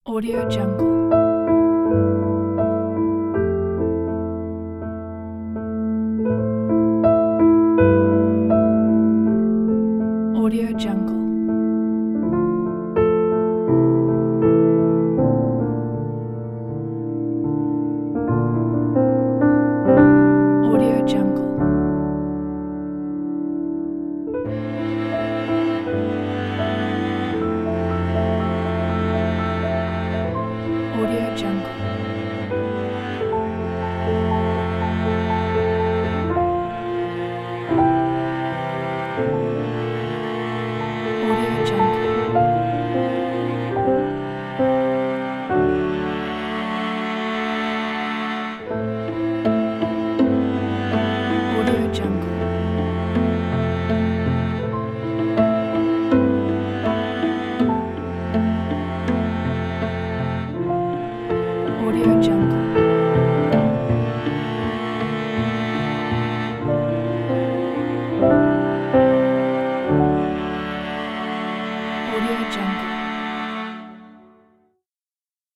Audio Jungle. Audio Jungle. Audio Jungle. Audio Jungle. Audio Jungle. Audio Jungle. Audio Jungle. Audio Jungle.